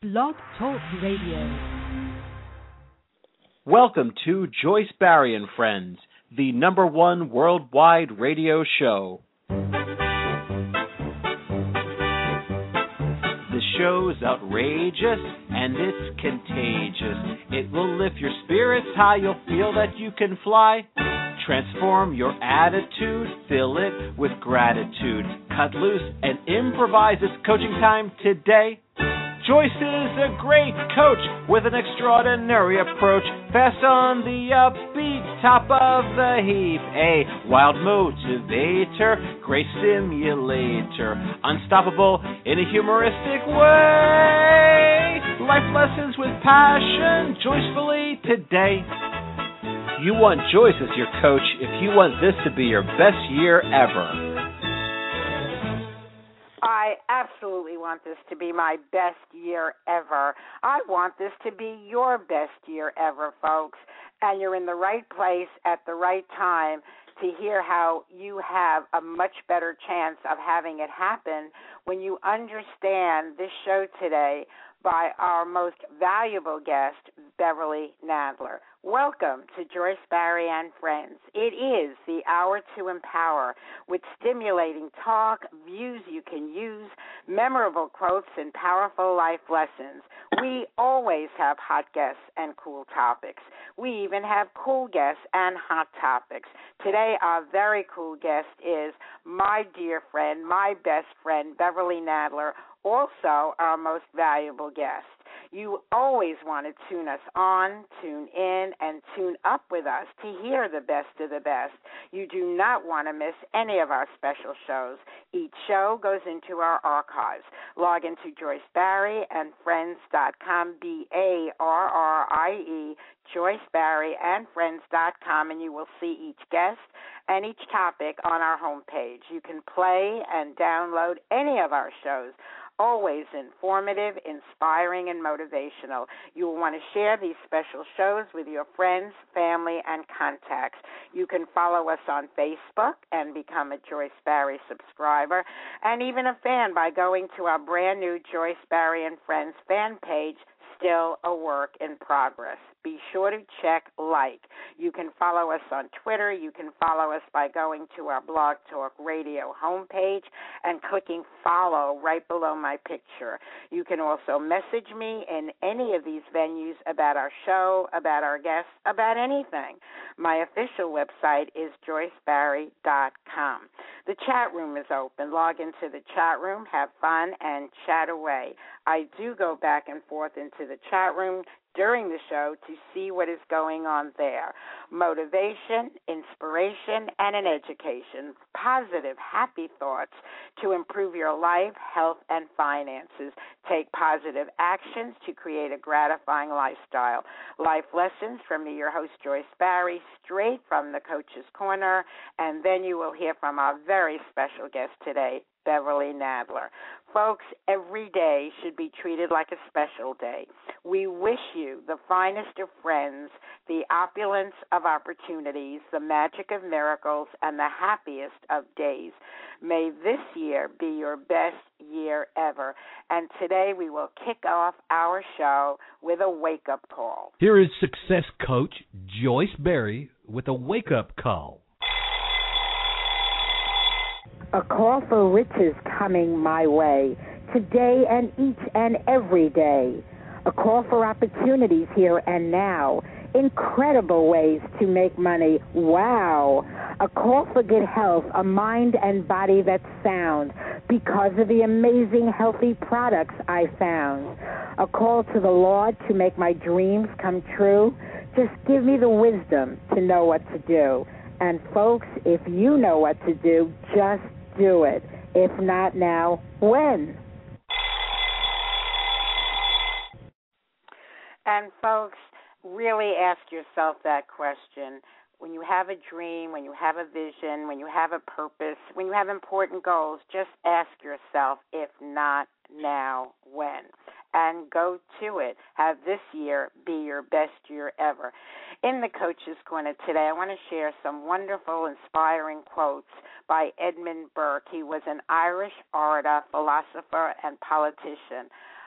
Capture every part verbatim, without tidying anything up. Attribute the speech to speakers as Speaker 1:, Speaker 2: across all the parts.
Speaker 1: Blog Talk Radio.
Speaker 2: Welcome to Joyce Barrie and Friends, the number one worldwide radio show. The show's outrageous and it's contagious. It will lift your spirits high, you'll feel that you can fly. Transform your attitude, fill it with gratitude. Cut loose and improvise. It's coaching time today. Joyce is a great coach with an extraordinary approach. Fast on the upbeat, top of the heap. A wild motivator, great stimulator. Unstoppable in a humoristic way. Life lessons with passion, joyfully today. You want Joyce as your coach if you want this to be your best year ever.
Speaker 3: I absolutely want this to be my best year ever. I want this to be your best year ever, folks. And you're in the right place at the right time to hear how you have a much better chance of having it happen when you understand this show today by our most valuable guest, Beverly Nadler. Welcome to Joyce Barrie and Friends. It is the hour to empower with stimulating talk, views you can use, memorable quotes, and powerful life lessons. We always have hot guests and cool topics. We even have cool guests and hot topics. Today, our very cool guest is my dear friend, my best friend, Beverly Nadler, also our most valuable guest. You always want to tune us on, tune in, and tune up with us to hear the best of the best. You do not want to miss any of our special shows. Each show goes into our archives. Log into Joyce Barrie and Friends dot com, B A R R I E, Joyce Barrie and Friends dot com, and you will see each guest and each topic on our homepage. You can play and download any of our shows. Always informative, inspiring, and motivational. You will want to share these special shows with your friends, family, and contacts. You can follow us on Facebook and become a Joyce Barrie subscriber, and even a fan by going to our brand new Joyce Barrie and Friends fan page, Still a Work in Progress. Be sure to check like. You can follow us on Twitter. You can follow us by going to our Blog Talk Radio homepage and clicking follow right below my picture. You can also message me in any of these venues about our show, about our guests, about anything. My official website is joyce barrie dot com. The chat room is open. Log into the chat room, have fun, and chat away. I do go back and forth into the chat room during the show to see what is going on there. Motivation, inspiration, and an education. Positive, happy thoughts to improve your life, health, and finances. Take positive actions to create a gratifying lifestyle. Life lessons from me, your host, Joyce Barrie, straight from the Coach's Corner, and then you will hear from our very special guest today, Beverly Nadler. Folks, every day should be treated like a special day. We wish you the finest of friends, the opulence of opportunities, the magic of miracles, and the happiest of days. May this year be your best year ever. And today we will kick off our show with a wake-up call.
Speaker 4: Here is success coach Joyce Barrie with a wake-up call.
Speaker 3: A call for riches coming my way, today and each and every day. A call for opportunities here and now. Incredible ways to make money. Wow. A call for good health, a mind and body that's sound because of the amazing healthy products I found. A call to the Lord to make my dreams come true. Just give me the wisdom to know what to do. And folks, if you know what to do, just do it. If not now, when? And folks, really ask yourself that question. When you have a dream, when you have a vision, when you have a purpose, when you have important goals, just ask yourself, if not now, when? And go to it. Have this year be your best year ever. In the Coach's Corner today, I want to share some wonderful, inspiring quotes by Edmund Burke. He was an Irish orator, philosopher, and politician.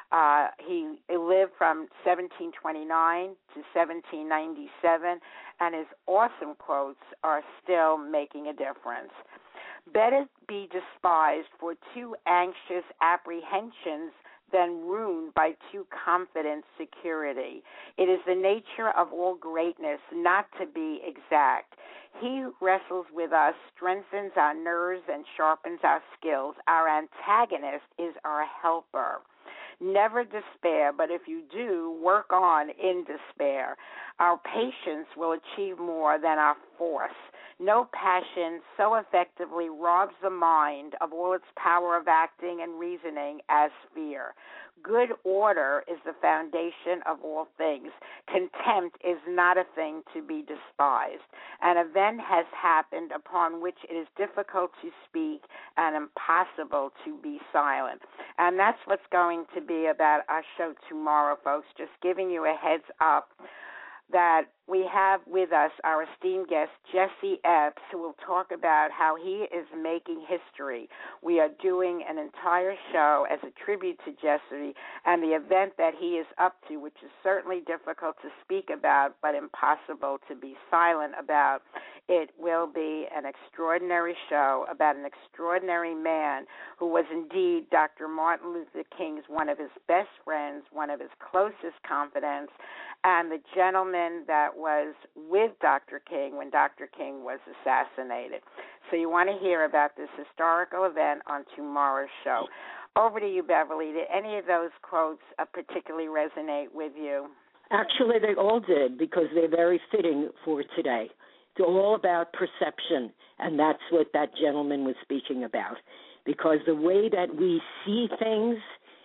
Speaker 3: Uh, he lived from seventeen twenty-nine to seventeen ninety-seven, and his awesome quotes are still making a difference. Better be despised for too anxious apprehensions than ruined by too confident security. It is the nature of all greatness not to be exact. He who wrestles with us strengthens our nerves and sharpens our skills. Our antagonist is our helper. Never despair, but if you do, work on in despair. Our patience will achieve more than our force. No passion so effectively robs the mind of all its power of acting and reasoning as fear. Good order is the foundation of all things. Contempt is not a thing to be despised. An event has happened upon which it is difficult to speak and impossible to be silent. And that's what's going to be about our show tomorrow, folks. Just giving you a heads up that we have with us our esteemed guest, Jesse Epps, who will talk about how he is making history. We are doing an entire show as a tribute to Jesse and the event that he is up to, which is certainly difficult to speak about, but impossible to be silent about. It will be an extraordinary show about an extraordinary man who was indeed Doctor Martin Luther King's one of his best friends, one of his closest confidants, and the gentleman that was with Doctor King when Doctor King was assassinated. So you want to hear about this historical event on tomorrow's show. Over to you, Beverly. Did any of those quotes uh, particularly resonate with you?
Speaker 5: Actually, they all did, because they're very fitting for today. It's all about perception, and that's what that gentleman was speaking about. Because the way that we see things,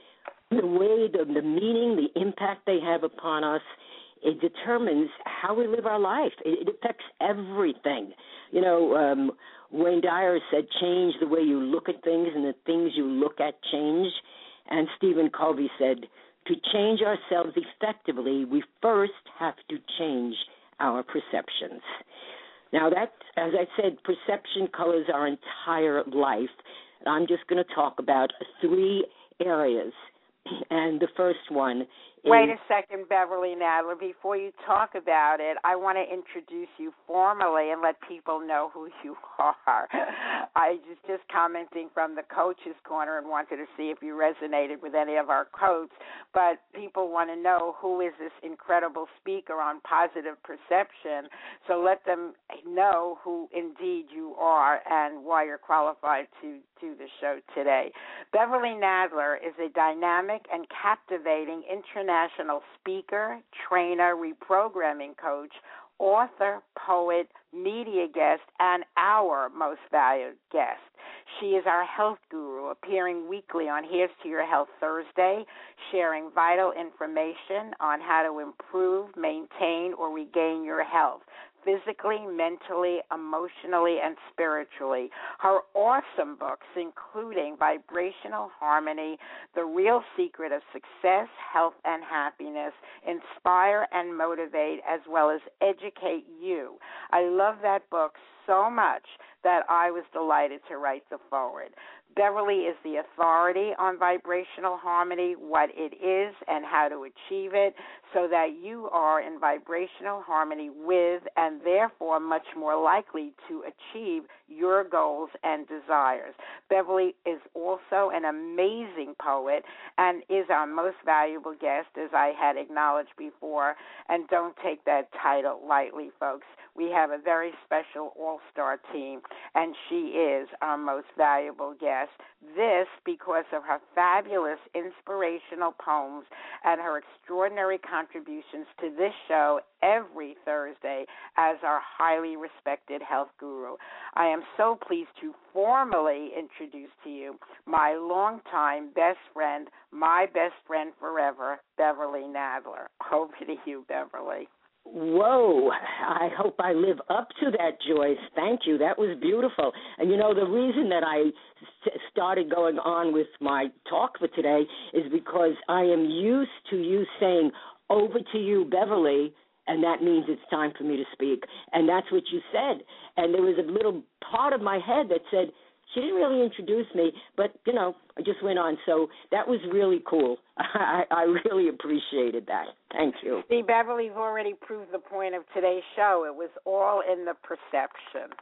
Speaker 5: the way, the, the meaning, the impact they have upon us, it determines how we live our life. It, it affects everything. You know, um, Wayne Dyer said, change the way you look at things, and the things you look at change. And Stephen Covey said, to change ourselves effectively, we first have to change our perceptions. Now, that, as I said, perception colors our entire life. And I'm just going to talk about three areas. And the first one is...
Speaker 3: Wait a second, Beverly Nadler. Before you talk about it, I want to introduce you formally and let people know who you are. I was just commenting from the Coach's Corner and wanted to see if you resonated with any of our quotes, but people want to know who is this incredible speaker on positive perception, so let them know who indeed you are and why you're qualified to do the show today. Beverly Nadler is a dynamic and captivating international National speaker, trainer, reprogramming coach, author, poet, media guest, and our most valued guest. She is our health guru, appearing weekly on Here's to Your Health Thursday, sharing vital information on how to improve, maintain, or regain your health, physically, mentally, emotionally, and spiritually. Her awesome books, including Vibrational Harmony, The Real Secret of Success, Health, and Happiness, inspire and motivate, as well as educate you. I love that book so much that I was delighted to write the foreword. Beverly is the authority on vibrational harmony, what it is and how to achieve it, so that you are in vibrational harmony with and therefore much more likely to achieve your goals and desires. Beverly is also an amazing poet and is our most valuable guest, as I had acknowledged before, and don't take that title lightly, folks. We have a very special all-star team, and she is our most valuable guest. This because of her fabulous inspirational poems and her extraordinary contributions to this show every Thursday as our highly respected health guru. I am so pleased to formally introduce to you my longtime best friend, my best friend forever, Beverly Nadler. Over to you, Beverly.
Speaker 5: Whoa, I hope I live up to that, Joyce. Thank you. That was beautiful. And, you know, the reason that I started going on with my talk for today is because I am used to you saying, over to you, Beverly, and that means it's time for me to speak. And that's what you said. And there was a little part of my head that said, She didn't really introduce me, but, you know, I just went on. So that was really cool. I, I really appreciated that. Thank you.
Speaker 3: See, Beverly's already proved the point of today's show. It was all in the perception.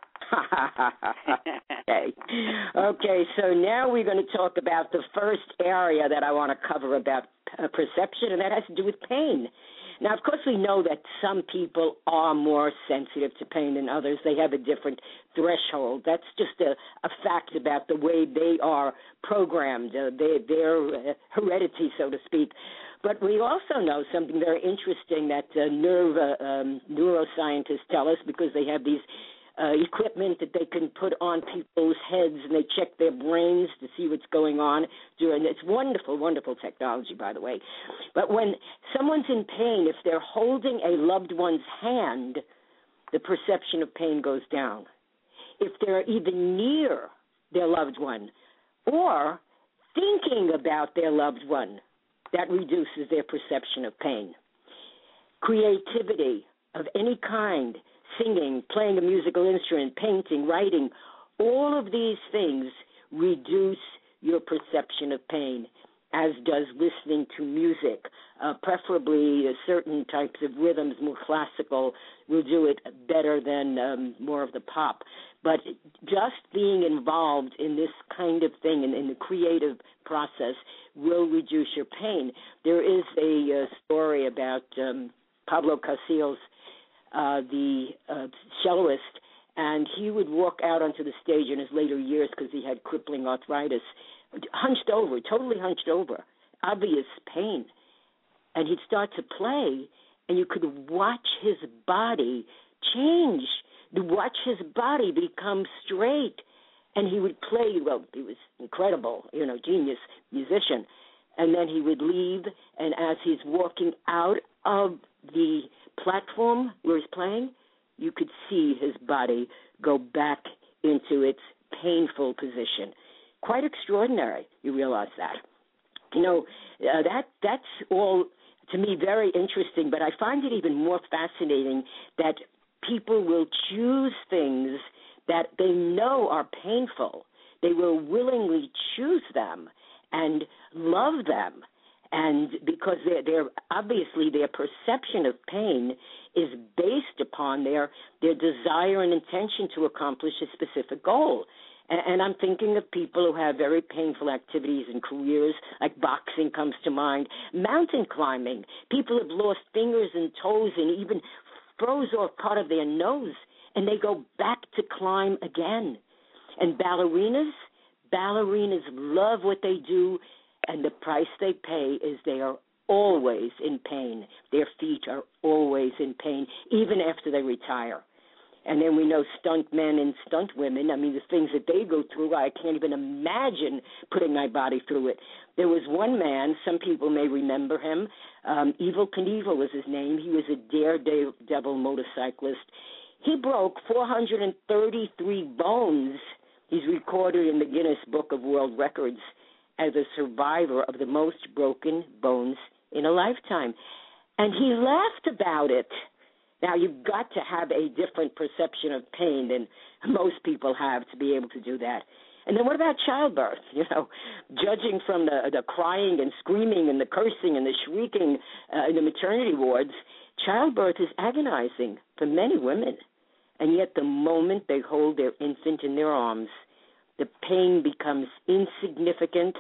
Speaker 5: okay. Okay, so now we're going to talk about the first area that I want to cover about uh, perception, and that has to do with pain. Now, of course, we know that some people are more sensitive to pain than others. They have a different threshold. That's just a, a fact about the way they are programmed, uh, they, their uh, heredity, so to speak. But we also know something very interesting that uh, nerve uh, um, neuroscientists tell us, because they have these Uh, equipment that they can put on people's heads, and they check their brains to see what's going on during. It's wonderful, wonderful technology, by the way. But when someone's in pain, if they're holding a loved one's hand, the perception of pain goes down. If they're even near their loved one or thinking about their loved one, that reduces their perception of pain. Creativity of any kind, singing, playing a musical instrument, painting, writing, all of these things reduce your perception of pain, as does listening to music, uh, preferably uh, certain types of rhythms, more classical, will do it better than um, more of the pop. But just being involved in this kind of thing, in, in the creative process, will reduce your pain. There is a uh, story about um, Pablo Casillas, Uh, the uh, celloist, and he would walk out onto the stage in his later years because he had crippling arthritis, hunched over, totally hunched over, obvious pain. And he'd start to play, and you could watch his body change, to watch his body become straight. And he would play, well, he was incredible, you know, genius musician. And then he would leave, and as he's walking out of the platform where he's playing, you could see his body go back into its painful position. Quite extraordinary, you realize that. You know, uh, that that's all, to me, very interesting, but I find it even more fascinating that people will choose things that they know are painful. They will willingly choose them and love them. And because they're, they're obviously their perception of pain is based upon their their desire and intention to accomplish a specific goal. And, and I'm thinking of people who have very painful activities and careers, like boxing comes to mind, mountain climbing. People have lost fingers and toes and even froze off part of their nose, and they go back to climb again. And ballerinas, ballerinas love what they do, and the price they pay is they are always in pain. Their feet are always in pain, even after they retire. And then we know stunt men and stunt women. I mean, the things that they go through, I can't even imagine putting my body through it. There was one man, some people may remember him, um, Evel Knievel was his name. He was a daredevil motorcyclist. He broke four hundred thirty-three bones. He's recorded in the Guinness Book of World Records as a survivor of the most broken bones in a lifetime. And he laughed about it. Now, you've got to have a different perception of pain than most people have to be able to do that. And then what about childbirth? You know, judging from the, the crying and screaming and the cursing and the shrieking uh, in the maternity wards, childbirth is agonizing for many women. And yet the moment they hold their infant in their arms, the pain becomes insignificant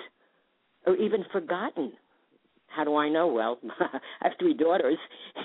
Speaker 5: or even forgotten. How do I know? Well, I have three daughters.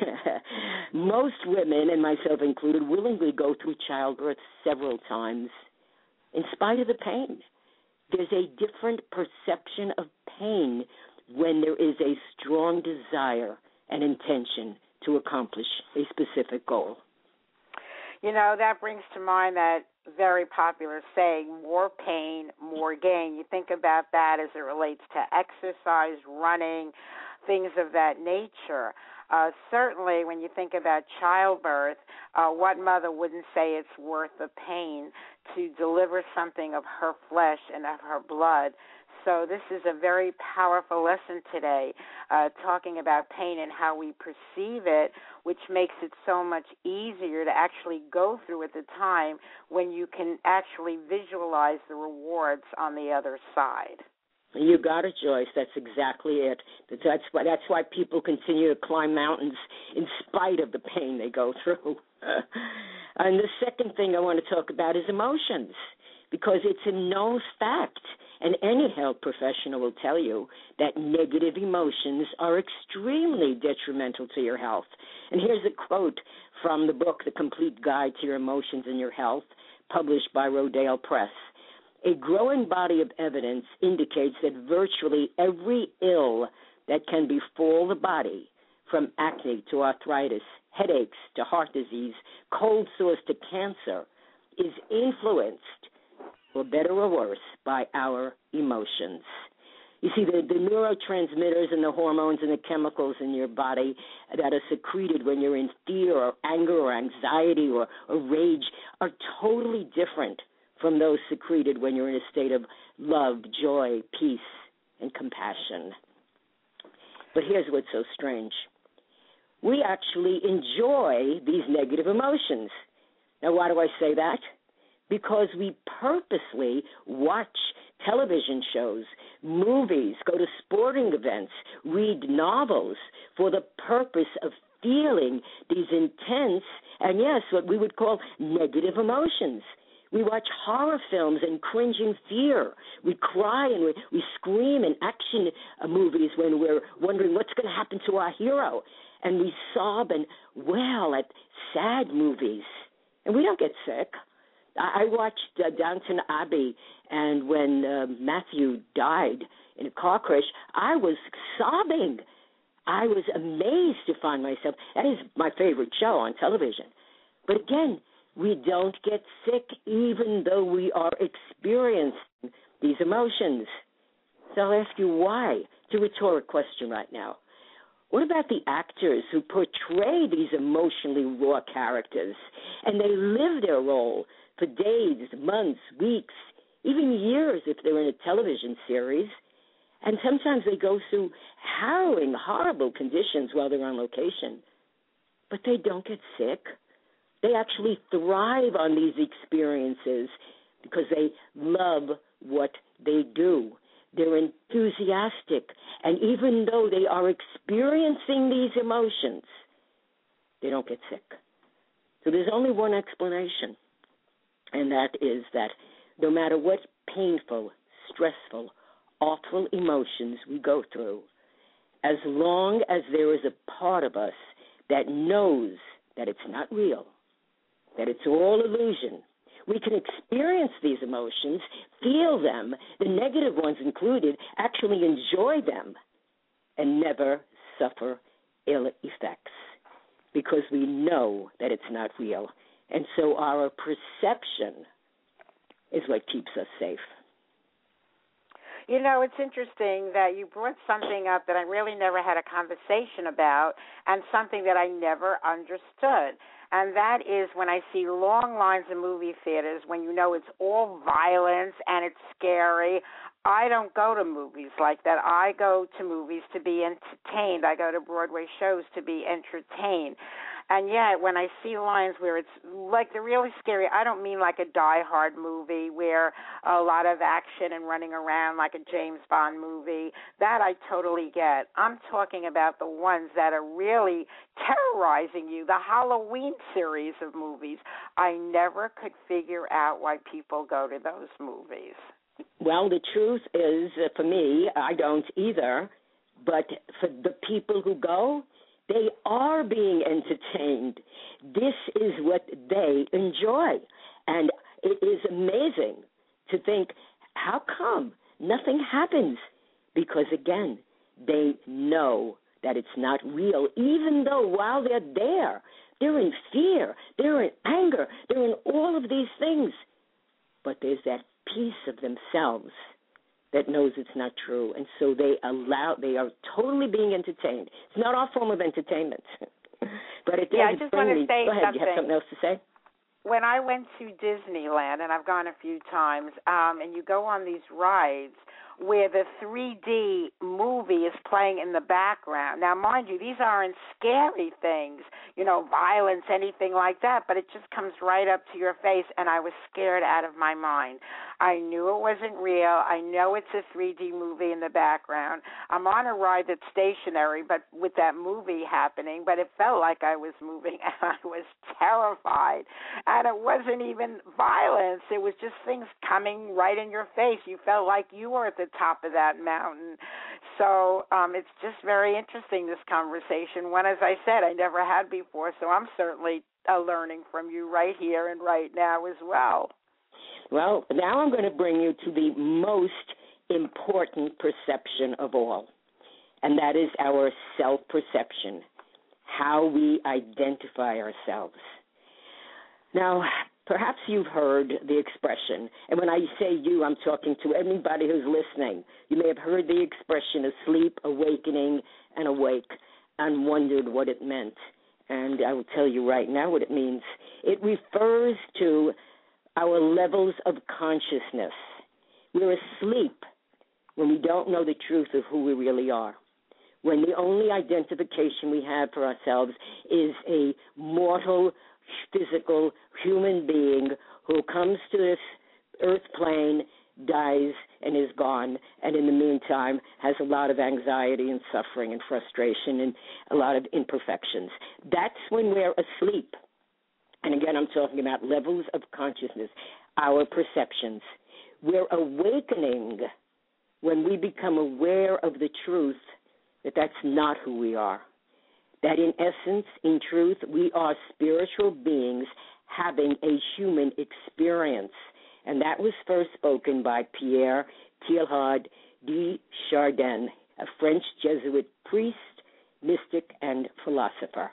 Speaker 5: Most women, and myself included, willingly go through childbirth several times in spite of the pain. There's a different perception of pain when there is a strong desire and intention to accomplish a specific goal.
Speaker 3: You know, that brings to mind that very popular saying, more pain, more gain. You think about that as it relates to exercise, running, things of that nature. Uh, certainly, when you think about childbirth, uh, what mother wouldn't say it's worth the pain to deliver something of her flesh and of her blood so this is a very powerful lesson today, uh, talking about pain and how we perceive it, which makes it so much easier to actually go through at the time when you can actually visualize the rewards on the other side.
Speaker 5: You got it, Joyce. That's exactly it. That's why, that's why people continue to climb mountains in spite of the pain they go through. And the second thing I want to talk about is emotions, because it's a known fact, and any health professional will tell you that negative emotions are extremely detrimental to your health. And here's a quote from the book, The Complete Guide to Your Emotions and Your Health, published by Rodale Press. A growing body of evidence indicates that virtually every ill that can befall the body, from acne to arthritis, headaches to heart disease, cold sores to cancer, is influenced, for better or worse, by our emotions. You see, the, the neurotransmitters and the hormones and the chemicals in your body that are secreted when you're in fear or anger or anxiety or, or rage are totally different from those secreted when you're in a state of love, joy, peace, and compassion. But here's what's so strange. We actually enjoy these negative emotions. Now, why do I say that? Because we purposely watch television shows, movies, go to sporting events, read novels for the purpose of feeling these intense and, yes, what we would call negative emotions. We watch horror films and cringe in fear. We cry and we, we scream in action movies when we're wondering what's going to happen to our hero. And we sob and wail at sad movies. And we don't get sick. I, I watched uh, Downton Abbey, and when uh, Matthew died in a car crash, I was sobbing. I was amazed to find myself. That is my favorite show on television. But again, we don't get sick even though we are experiencing these emotions. So I'll ask you why. It's a rhetoric question right now. What about the actors who portray these emotionally raw characters and they live their role for days, months, weeks, even years if they're in a television series, and sometimes they go through harrowing, horrible conditions while they're on location, but they don't get sick? They actually thrive on these experiences because they love what they do. They're enthusiastic, and even though they are experiencing these emotions, they don't get sick. So there's only one explanation, and that is that no matter what painful, stressful, awful emotions we go through, as long as there is a part of us that knows that it's not real, that it's all illusion, we can experience these emotions, feel them, the negative ones included, actually enjoy them, and never suffer ill effects because we know that it's not real. And so our perception is what keeps us safe.
Speaker 3: You know, it's interesting that you brought something up that I really never had a conversation about and something that I never understood. And that is when I see long lines in movie theaters, when you know it's all violence and it's scary, I don't go to movies like that. I go to movies to be entertained. I go to Broadway shows to be entertained. And yet, when I see lines where it's like they're really scary, I don't mean like a Die Hard movie where a lot of action and running around like a James Bond movie. That I totally get. I'm talking about the ones that are really terrorizing you, the Halloween series of movies. I never could figure out why people go to those movies.
Speaker 5: Well, the truth is, uh, for me, I don't either. But for the people who go, they are being entertained. This is what they enjoy. And it is amazing to think, how come nothing happens? Because, again, they know that it's not real, even though while they're there, they're in fear, they're in anger, they're in all of these things. But there's that piece of themselves that knows it's not true, and so they allow, they are totally being entertained. It's not our form of entertainment, but it does
Speaker 3: yeah, I just
Speaker 5: bring
Speaker 3: want to
Speaker 5: me.
Speaker 3: say
Speaker 5: Go ahead,
Speaker 3: something.
Speaker 5: You have something else to say?
Speaker 3: When I went to Disneyland, and I've gone a few times, um, and you go on these rides, where the three D movie is playing in the background. Now, mind you, these aren't scary things, you know, violence, anything like that, but it just comes right up to your face, and I was scared out of my mind. I knew it wasn't real. I know it's a three D movie in the background. I'm on a ride that's stationary, but with that movie happening, but it felt like I was moving, and I was terrified. And it wasn't even violence. It was just things coming right in your face. You felt like you were at the top of that mountain. So um, it's just very interesting, this conversation. One, as I said, I never had before, so I'm certainly uh, learning from you right here and right now as well.
Speaker 5: Well, now I'm going to bring you to the most important perception of all, and that is our self-perception, how we identify ourselves. Now, perhaps you've heard the expression, and when I say you, I'm talking to anybody who's listening. You may have heard the expression asleep, awakening, and awake, and wondered what it meant. And I will tell you right now what it means. It refers to our levels of consciousness. We're asleep when we don't know the truth of who we really are, when the only identification we have for ourselves is a mortal, physical human being who comes to this earth plane, dies, and is gone, and in the meantime has a lot of anxiety and suffering and frustration and a lot of imperfections. That's when we're asleep. And again, I'm talking about levels of consciousness, our perceptions. We're awakening when we become aware of the truth that that's not who we are. That in essence, in truth, we are spiritual beings having a human experience. And that was first spoken by Pierre Teilhard de Chardin, a French Jesuit priest, mystic, and philosopher.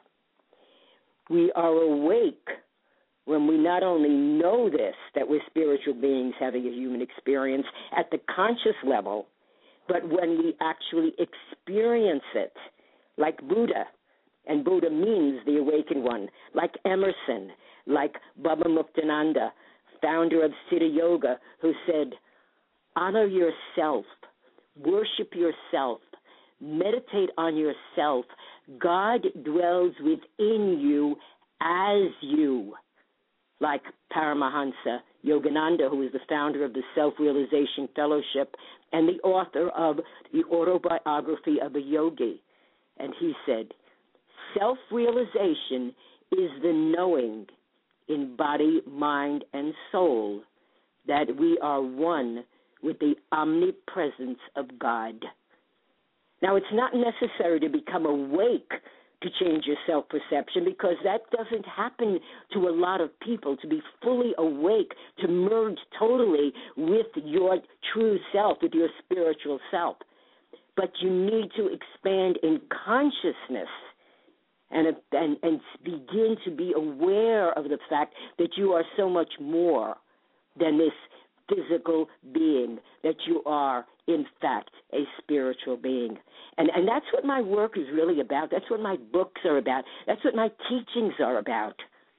Speaker 5: We are awake when we not only know this, that we're spiritual beings having a human experience at the conscious level, but when we actually experience it, like Buddha, and Buddha means the awakened one, like Emerson, like Baba Muktananda, founder of Siddha Yoga, who said, honor yourself, worship yourself, meditate on yourself. God dwells within you as you. Like Paramahansa Yogananda, who is the founder of the Self-Realization Fellowship and the author of the Autobiography of a Yogi. And he said, self-realization is the knowing in body, mind, and soul that we are one with the omnipresence of God. Now, it's not necessary to become awake to change your self-perception, because that doesn't happen to a lot of people, to be fully awake, to merge totally with your true self, with your spiritual self. But you need to expand in consciousness and, and, and begin to be aware of the fact that you are so much more than this physical being, that you are, in fact, a spiritual being. And and that's what my work is really about. That's what my books are about. That's what my teachings are about.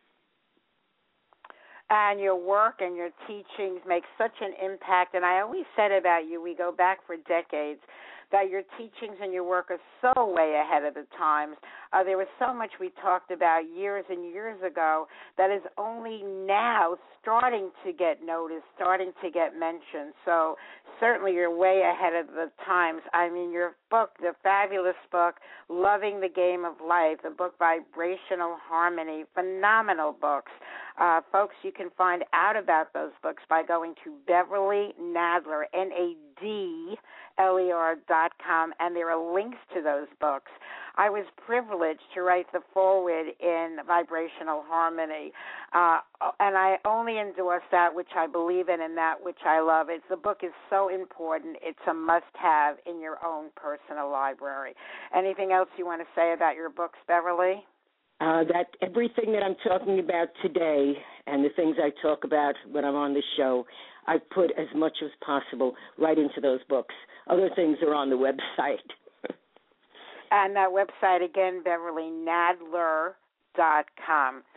Speaker 3: And your work and your teachings make such an impact. And I always said about you, we go back for decades, that your teachings and your work are so way ahead of the times. Uh, there was so much we talked about years and years ago that is only now starting to get noticed, starting to get mentioned. So certainly you're way ahead of the times. I mean, your book, the fabulous book, Loving the Game of Life, the book Vibrational Harmony, phenomenal books. Uh, folks, you can find out about those books by going to Beverly Nadler, N A D L E R dot com, and there are links to those books. I was privileged to write the foreword in Vibrational Harmony, uh, and I only endorse that which I believe in and that which I love. It's, the book is so important. It's a must-have in your own personal library. Anything else you want to say about your books, Beverly?
Speaker 5: Uh, that everything that I'm talking about today and the things I talk about when I'm on the show, I put as much as possible right into those books. Other things are on the website.
Speaker 3: And that website, again, Beverly Nadler dot com.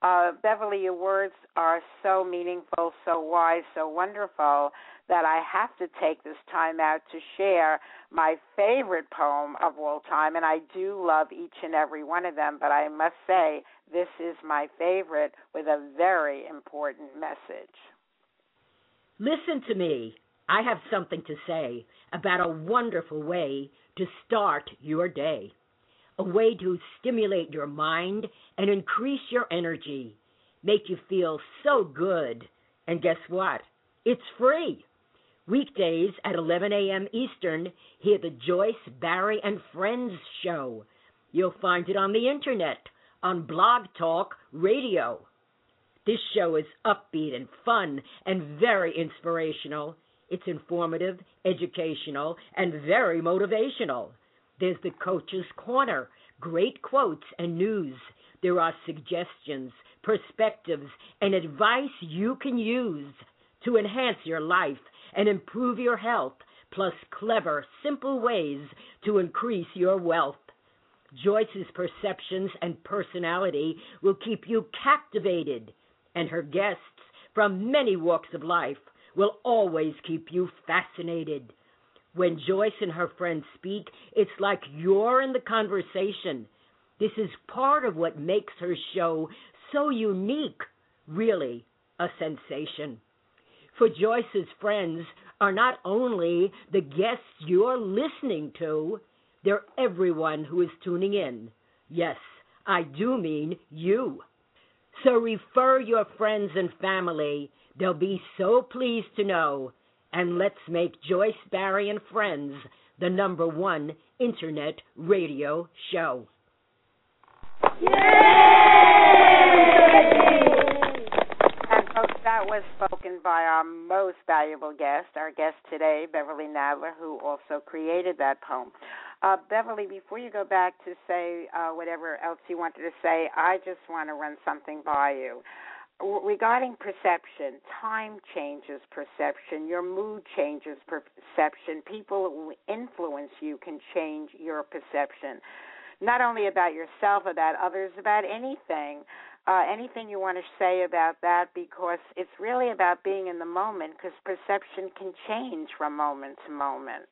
Speaker 3: Uh, Beverly, your words are so meaningful, so wise, so wonderful that I have to take this time out to share my favorite poem of all time, and I do love each and every one of them, but I must say this is my favorite with a very important message.
Speaker 5: Listen to me. I have something to say about a wonderful way to start your day, a way to stimulate your mind and increase your energy, make you feel so good. And guess what? It's free. Weekdays at eleven a.m. Eastern, hear the Joyce, Barry, and Friends show. You'll find it on the internet, on Blog Talk Radio. This show is upbeat and fun and very inspirational. It's informative, educational, and very motivational. There's the Coach's Corner, great quotes and news. There are suggestions, perspectives, and advice you can use to enhance your life and improve your health, plus clever, simple ways to increase your wealth. Joyce's perceptions and personality will keep you captivated, and her guests from many walks of life will always keep you fascinated. When Joyce and her friends speak, it's like you're in the conversation. This is part of what makes her show so unique, really a sensation. For Joyce's friends are not only the guests you're listening to, they're everyone who is tuning in. Yes, I do mean you. So refer your friends and family. They'll be so pleased to know. And let's make Joyce, Barry, and Friends the number one internet radio show.
Speaker 3: Yay! And folks, that was spoken by our most valuable guest, our guest today, Beverly Nadler, who also created that poem. Uh, Beverly, before you go back to say uh, whatever else you wanted to say, I just want to run something by you. Regarding perception, time changes perception. Your mood changes perception. People who influence you can change your perception, not only about yourself, about others, about anything. Uh, anything you want to say about that, because it's really about being in the moment, because perception can change from moment to moment.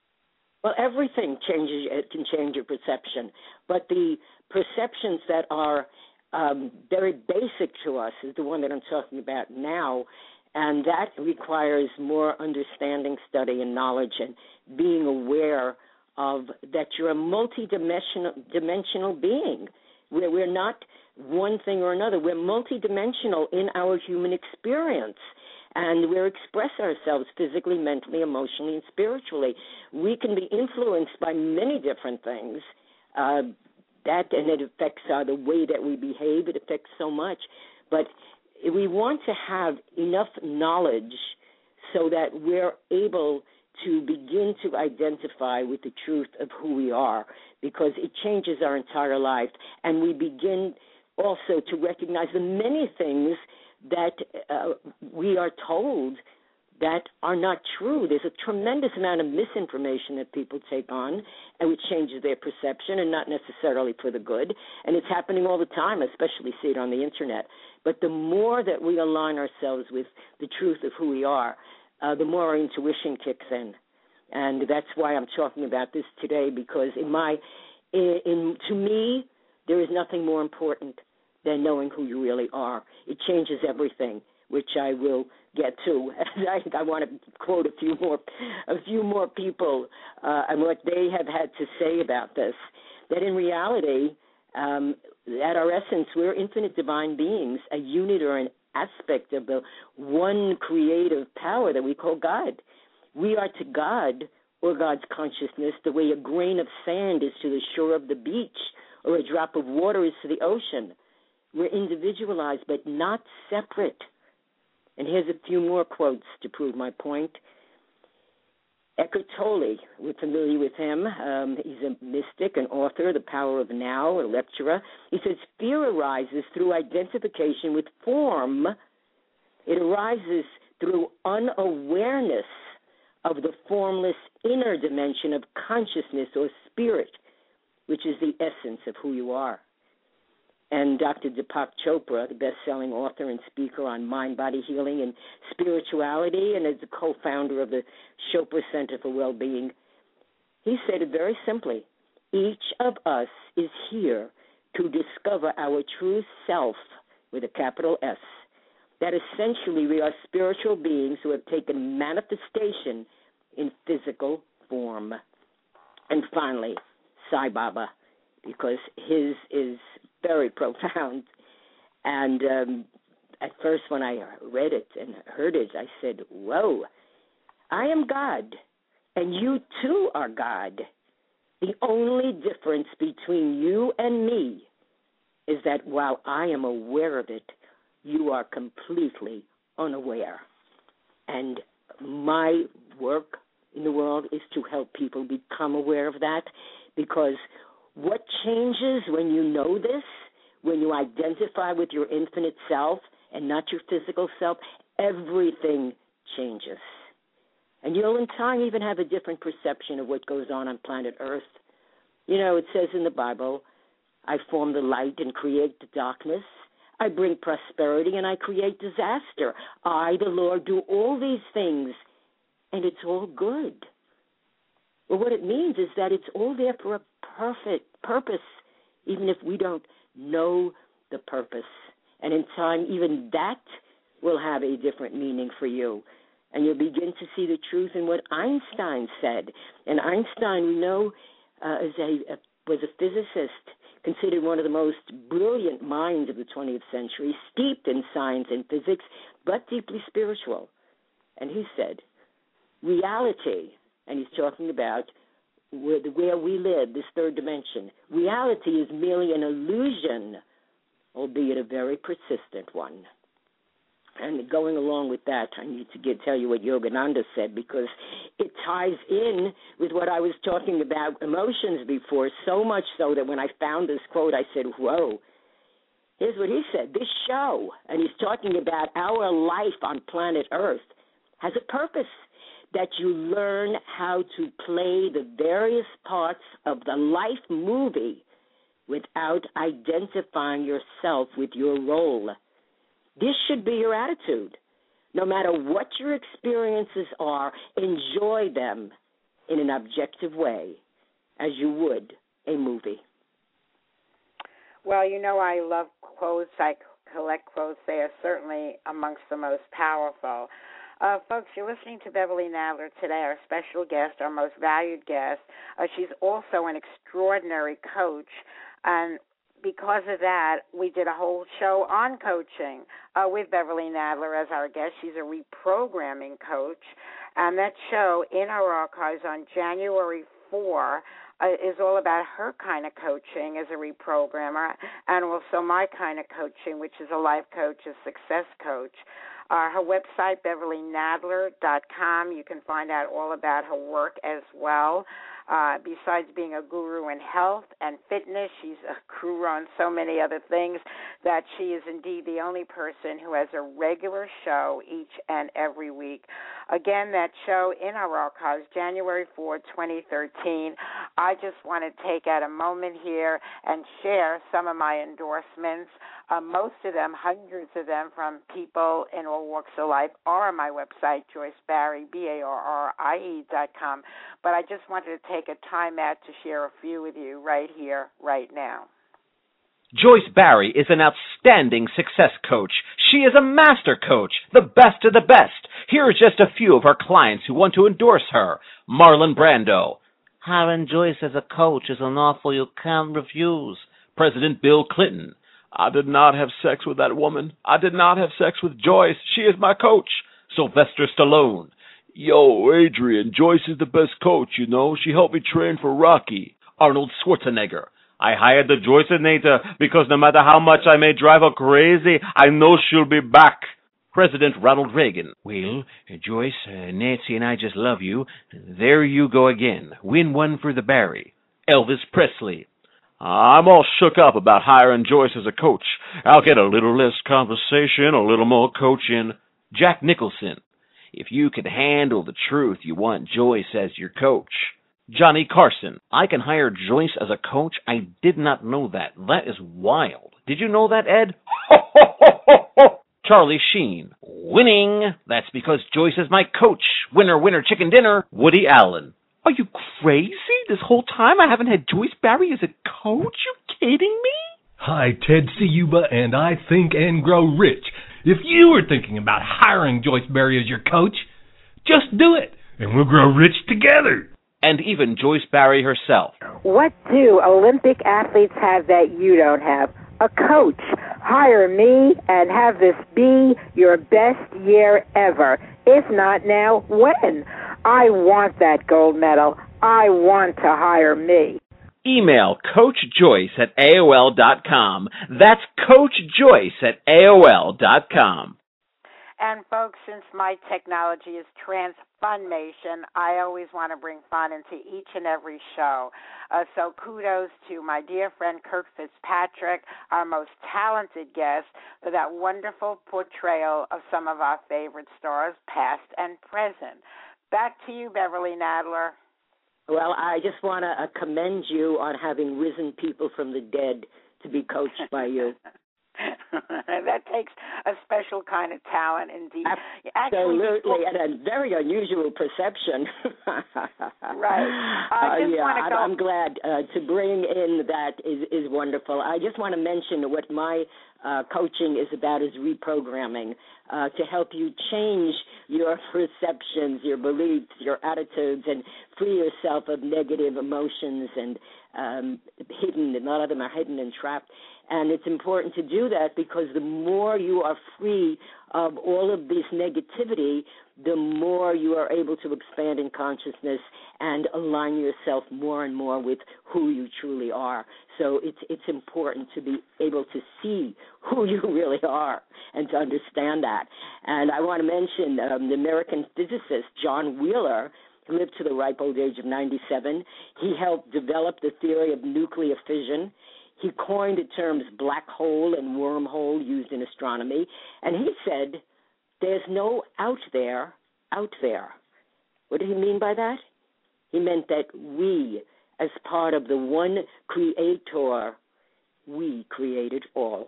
Speaker 5: Well, everything changes. It can change your perception, but the perceptions that are um, very basic to us is the one that I'm talking about now, and that requires more understanding, study, and knowledge, and being aware of that you're a multidimensional dimensional being. We're, we're not one thing or another. We're multidimensional in our human experience. And we express ourselves physically, mentally, emotionally, and spiritually. We can be influenced by many different things. Uh, that and it affects uh, the way that we behave. It affects so much. But we want to have enough knowledge so that we're able to begin to identify with the truth of who we are, because it changes our entire life. And we begin also to recognize the many things that uh, we are told that are not true. There's a tremendous amount of misinformation that people take on, and which changes their perception, and not necessarily for the good. And it's happening all the time, especially see it on the internet. But the more that we align ourselves with the truth of who we are, uh, the more our intuition kicks in. And that's why I'm talking about this today, because in my, in, in to me, there is nothing more important than knowing who you really are. It changes everything, which I will get to. I, I want to quote a few more, a few more people uh, and what they have had to say about this. That in reality, um, at our essence, we're infinite divine beings, a unit or an aspect of the one creative power that we call God. We are to God, or God's consciousness, the way a grain of sand is to the shore of the beach, or a drop of water is to the ocean. We're individualized, but not separate. And here's a few more quotes to prove my point. Eckhart Tolle, we're familiar with him. Um, he's a mystic, an author, The Power of Now, a lecturer. He says, fear arises through identification with form. It arises through unawareness of the formless inner dimension of consciousness or spirit, which is the essence of who you are. And Doctor Deepak Chopra, the best-selling author and speaker on mind, body healing, and spirituality, and is the co-founder of the Chopra Center for Well-Being, he said it very simply. Each of us is here to discover our true self with a capital S. That essentially we are spiritual beings who have taken manifestation in physical form. And finally, Sai Baba, because his is very profound. And um, at first when I read it and heard it, I said, whoa, I am God, and you too are God. The only difference between you and me is that while I am aware of it, you are completely unaware. And my work in the world is to help people become aware of that, because what changes when you know this, when you identify with your infinite self and not your physical self, everything changes. And you'll in time even have a different perception of what goes on on planet Earth. You know, it says in the Bible, I form the light and create the darkness. I bring prosperity and I create disaster. I, the Lord, do all these things, and it's all good. Well, what it means is that it's all there for a perfect purpose, even if we don't know the purpose. And in time, even that will have a different meaning for you. And you'll begin to see the truth in what Einstein said. And Einstein, we know, uh, is a, a, was a physicist, considered one of the most brilliant minds of the twentieth century, steeped in science and physics, but deeply spiritual. And he said, reality, and he's talking about where, where we live, this third dimension, reality is merely an illusion, albeit a very persistent one. And going along with that, I need to get, tell you what Yogananda said, because it ties in with what I was talking about emotions before, so much so that when I found this quote, I said, whoa. Here's what he said. This show, and he's talking about our life on planet Earth, has a purpose, that you learn how to play the various parts of the life movie without identifying yourself with your role. This should be your attitude. No matter what your experiences are, enjoy them in an objective way, as you would a movie.
Speaker 3: Well, you know, I love quotes. I collect quotes. They are certainly amongst the most powerful. Uh, folks, you're listening to Beverly Nadler today, our special guest, our most valued guest. Uh, she's also an extraordinary coach, and because of that, we did a whole show on coaching uh, with Beverly Nadler as our guest. She's a reprogramming coach, and that show in our archives on January fourth uh, is all about her kind of coaching as a reprogrammer, and also my kind of coaching, which is a life coach, a success coach. Uh, her website, beverly nadler dot com. You can find out all about her work as well. Uh, besides being a guru in health and fitness, she's a guru on so many other things that she is indeed the only person who has a regular show each and every week. Again, that show in our archives, January fourth, twenty thirteen. I just want to take out a moment here and share some of my endorsements. Uh, most of them, hundreds of them from people in all walks of life, are on my website, Joyce Barrie, B A R R I E dot com. But I just wanted to take a time out to share a few with you right here, right now.
Speaker 2: Joyce Barrie is an outstanding success coach. She is a master coach, the best of the best. Here are just a few of her clients who want to endorse her. Marlon Brando. Hiring Joyce as a coach is an offer you can't refuse. President Bill Clinton. I did not have sex with that woman. I did not have sex with Joyce. She is my coach. Sylvester Stallone. Yo, Adrian, Joyce is the best coach, you know. She helped me train for Rocky. Arnold Schwarzenegger. I hired the Joyceinator because no matter how much I may drive her crazy, I know she'll be back. President Ronald Reagan. Well, Joyce, uh, Nancy and I just love you. There you go again. Win one for the Barrie. Elvis Presley. I'm all shook up about hiring Joyce as a coach. I'll get a little less conversation, a little more coaching. Jack Nicholson. If you can handle the truth, you want Joyce as your coach. Johnny Carson, I can hire Joyce as a coach. I did not know that. That is wild. Did you know that, Ed? Charlie Sheen, winning. That's because Joyce is my coach. Winner, winner, chicken dinner. Woody Allen. Are you crazy? This whole time I haven't had Joyce Barry as a coach? You kidding me?
Speaker 4: Hi, Ted Ciuba, and I think and grow rich. If you were thinking about hiring Joyce Barry as your coach, just do it, and we'll grow rich together.
Speaker 2: And even Joyce Barry herself.
Speaker 3: What do Olympic athletes have that you don't have? A coach. Hire me and have this be your best year ever. If not now, when? I want that gold medal. I want to hire me.
Speaker 2: Email Coach Joyce at A O L dot com. That's Coach Joyce at A O L dot com.
Speaker 3: And folks, since my technology is Transfunmation, I always want to bring fun into each and every show. Uh, so kudos to my dear friend Kirk Fitzpatrick, our most talented guest, for that wonderful portrayal of some of our favorite stars, past and present. Back to you, Beverly Nadler.
Speaker 5: Well, I just want to uh, commend you on having risen people from the dead to be coached by you.
Speaker 3: That takes a special kind of talent, indeed.
Speaker 5: Absolutely, Actually, and a very unusual perception.
Speaker 3: Right. I just
Speaker 5: uh, yeah,
Speaker 3: want to go.
Speaker 5: I'm glad uh, to bring in that is, is wonderful. I just want to mention what my uh, coaching is about is reprogramming uh, to help you change your perceptions, your beliefs, your attitudes, and free yourself of negative emotions and um, hidden. A lot of them are hidden and trapped. And it's important to do that because the more you are free of all of this negativity, the more you are able to expand in consciousness and align yourself more and more with who you truly are. So it's it's important to be able to see who you really are and to understand that. And I want to mention um, the American physicist John Wheeler, who lived to the ripe old age of ninety-seven. He helped develop the theory of nuclear fission. He coined the terms black hole and wormhole used in astronomy, and he said, there's no out there, out there. What did he mean by that? He meant that we, as part of the one creator, we created all.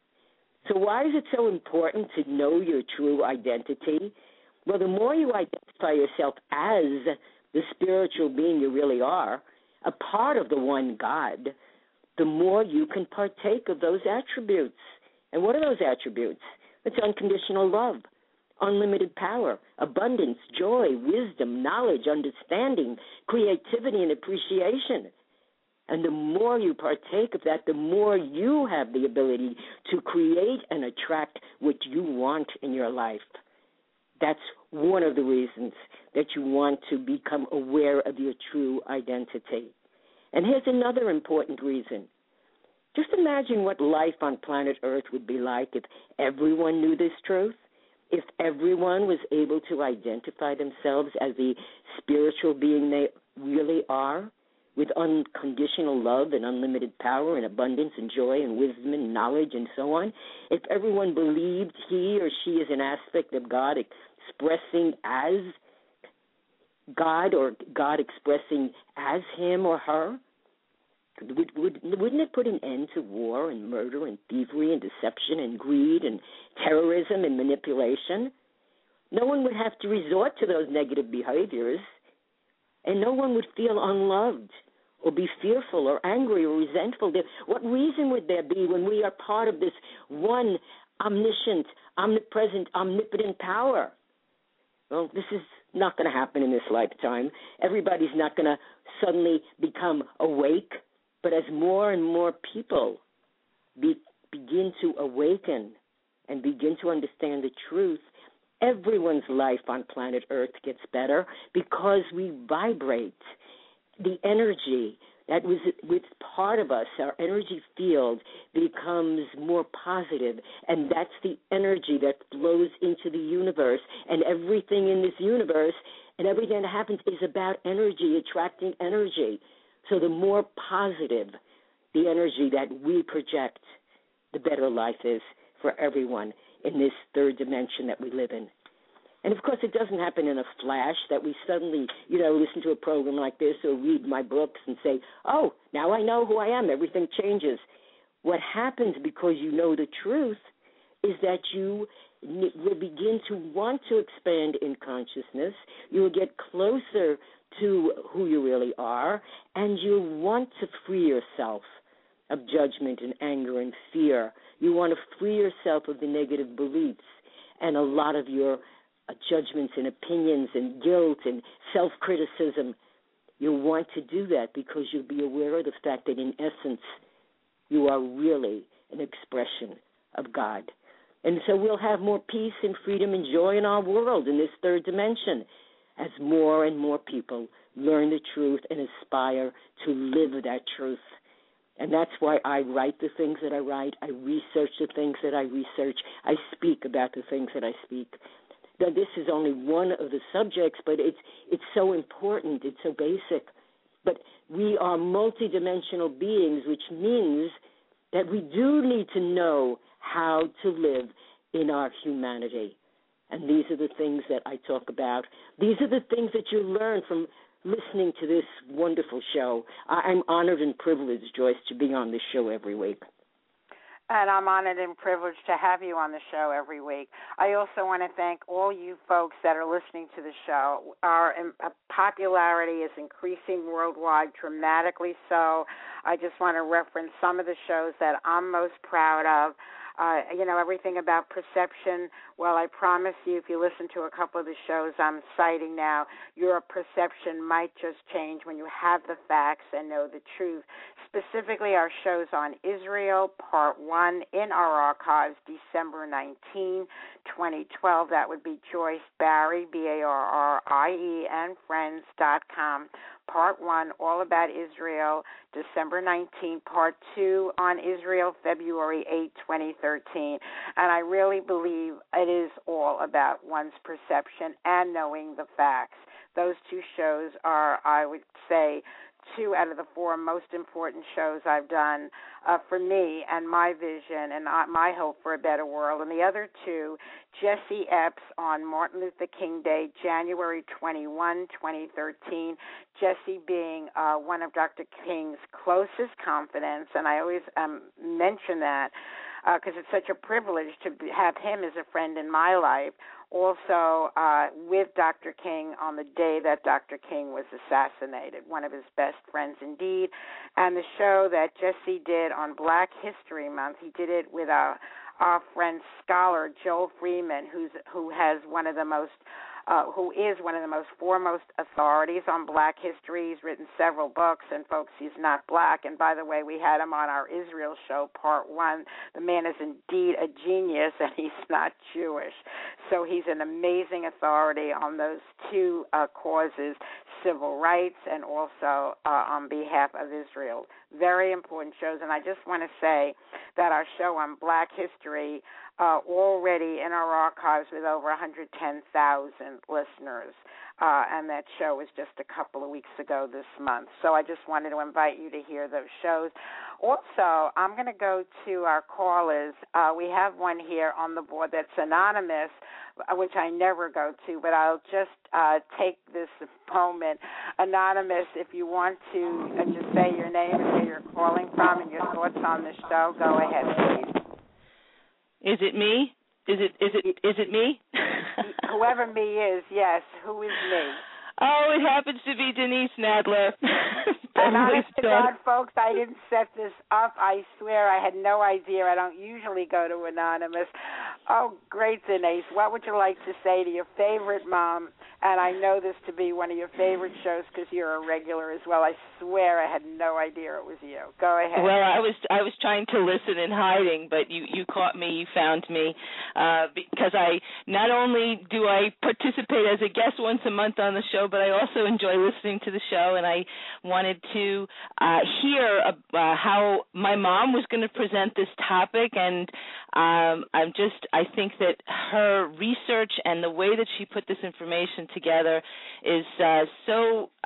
Speaker 5: So why is it so important to know your true identity? Well, the more you identify yourself as the spiritual being you really are, a part of the one God, the more you can partake of those attributes. And what are those attributes? It's unconditional love, unlimited power, abundance, joy, wisdom, knowledge, understanding, creativity, and appreciation. And the more you partake of that, the more you have the ability to create and attract what you want in your life. That's one of the reasons that you want to become aware of your true identity. And here's another important reason. Just imagine what life on planet Earth would be like if everyone knew this truth, if everyone was able to identify themselves as the spiritual being they really are, with unconditional love and unlimited power and abundance and joy and wisdom and knowledge and so on. If everyone believed he or she is an aspect of God expressing as God or God expressing as him or her, would, would, wouldn't it put an end to war and murder and thievery and deception and greed and terrorism and manipulation? No one would have to resort to those negative behaviors, and no one would feel unloved or be fearful or angry or resentful. What reason would there be when we are part of this one omniscient, omnipresent, omnipotent power? Well, this is not going to happen in this lifetime. Everybody's not going to suddenly become awake. But as more and more people be, begin to awaken and begin to understand the truth, everyone's life on planet Earth gets better because we vibrate. The energy that was with part of us, our energy field, becomes more positive, and that's the energy that flows into the universe. And everything in this universe and everything that happens is about energy, attracting energy. So the more positive the energy that we project, the better life is for everyone in this third dimension that we live in. And, of course, it doesn't happen in a flash that we suddenly, you know, listen to a program like this or read my books and say, oh, now I know who I am. Everything changes. What happens because you know the truth is that you will begin to want to expand in consciousness. You will get closer to who you really are, and you'll want to free yourself of judgment and anger and fear. You want to free yourself of the negative beliefs and a lot of your uh, judgments and opinions and guilt and self-criticism. You'll want to do that because you'll be aware of the fact that in essence you are really an expression of God. And so we'll have more peace and freedom and joy in our world in this third dimension as more and more people learn the truth and aspire to live that truth. And that's why I write the things that I write. I research the things that I research. I speak about the things that I speak. Now, this is only one of the subjects, but it's it's so important. It's so basic. But we are multidimensional beings, which means that we do need to know how to live in our humanity. And these are the things that I talk about. These are the things that you learn from listening to this wonderful show. I'm honored and privileged, Joyce, to be on this show every week.
Speaker 3: And I'm honored and privileged to have you on the show every week. I also want to thank all you folks that are listening to the show. Our popularity is increasing worldwide, dramatically so. I just want to reference some of the shows that I'm most proud of. Uh, you know, everything about perception. Well, I promise you, if you listen to a couple of the shows I'm citing now, your perception might just change when you have the facts and know the truth. Specifically, our shows on Israel, Part one, in our archives, December nineteenth, twenty twelve. That would be Joyce Barrie, B A R R I E, and friends dot com. Part one, all about Israel, December nineteenth. Part two on Israel, February eighth, twenty thirteen. And I really believe it is all about one's perception and knowing the facts. Those two shows are, I would say, two out of the four most important shows I've done uh, for me and my vision and my hope for a better world. And the other two, Jesse Epps on Martin Luther King Day, January twenty-first, twenty thirteen, Jesse being uh, one of Doctor King's closest confidants, and I always um, mention that because uh, it's such a privilege to have him as a friend in my life. Also uh, with Doctor King on the day that Doctor King was assassinated, one of his best friends indeed. And the show that Jesse did on Black History Month, he did it with our, our friend scholar Joel Freeman, who's who has one of the most Uh, who is one of the most foremost authorities on black history. He's written several books, and folks, he's not black. And by the way, we had him on our Israel show, part one. The man is indeed a genius, and he's not Jewish. So he's an amazing authority on those two uh, causes, civil rights and also uh, on behalf of Israel. Very important shows, and I just want to say that our show on black history Uh, already in our archives with over one hundred ten thousand listeners, uh, and that show was just a couple of weeks ago this month. So I just wanted to invite you to hear those shows. Also, I'm going to go to our callers. Uh, we have one here on the board that's anonymous, which I never go to, but I'll just uh, take this moment. Anonymous, if you want to uh, just say your name and where you're calling from and your thoughts on the show, go ahead, please.
Speaker 6: Is it me? Is it is it is it me?
Speaker 3: Whoever me is, yes. Who is me?
Speaker 6: Oh, it happens to be Denise Nadler.
Speaker 3: And honest to God, folks, I didn't set this up. I swear I had no idea. I don't usually go to Anonymous. Oh, great, Denise. What would you like to say to your favorite mom? And I know this to be one of your favorite shows because you're a regular as well. I swear I had no idea it was you. Go ahead.
Speaker 6: Well, I was I was trying to listen in hiding, but you, you caught me. You found me uh, because I not only do I participate as a guest once a month on the show, but I also enjoy listening to the show, and I wanted to uh, hear uh, how my mom was going to present this topic, and um, I'm just I think that her research and the way that she put this information together is uh, so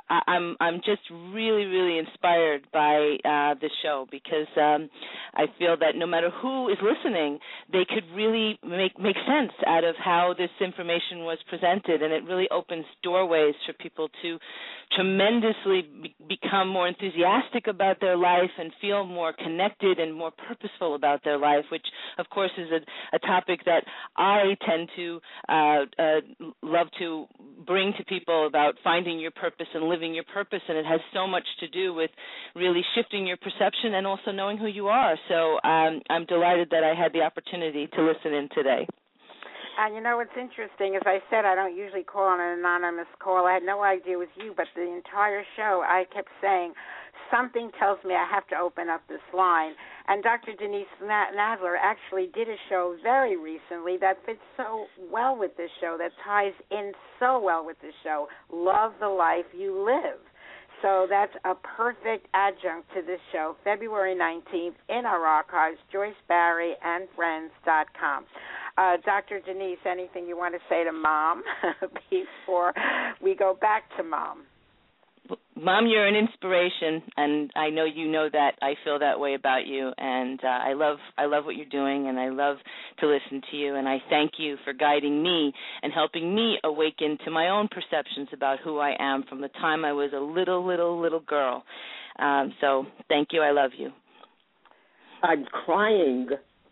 Speaker 6: I, I'm I'm just really really inspired by uh, the show because um, I feel that no matter who is listening, they could really make make sense out of how this information was presented, and it really opens doorways for people to tremendously be- become more enthusiastic about their life and feel more connected and more purposeful about their life, which of course is a, a topic that I tend to uh, uh, love to bring to people about finding your purpose and living your purpose, and it has so much to do with really shifting your perception and also knowing who you are. So um, I'm delighted that I had the opportunity to listen in today.
Speaker 3: And you know what's interesting, as I said, I don't usually call on an anonymous call. I had no idea it was you, but the entire show I kept saying, something tells me I have to open up this line. And Doctor Denise Nadler actually did a show very recently that fits so well with this show, that ties in so well with the show, Love the Life You Live. So that's a perfect adjunct to this show, February nineteenth, in our archives, Joyce Barry and Friends dot com. Uh, Doctor Denise, anything you want to say to Mom before we go back to Mom?
Speaker 6: Mom, you're an inspiration, and I know you know that. I feel that way about you, and uh, I love I love what you're doing, and I love to listen to you, and I thank you for guiding me and helping me awaken to my own perceptions about who I am from the time I was a little, little, little girl. Um, so thank you. I love you.
Speaker 5: I'm crying.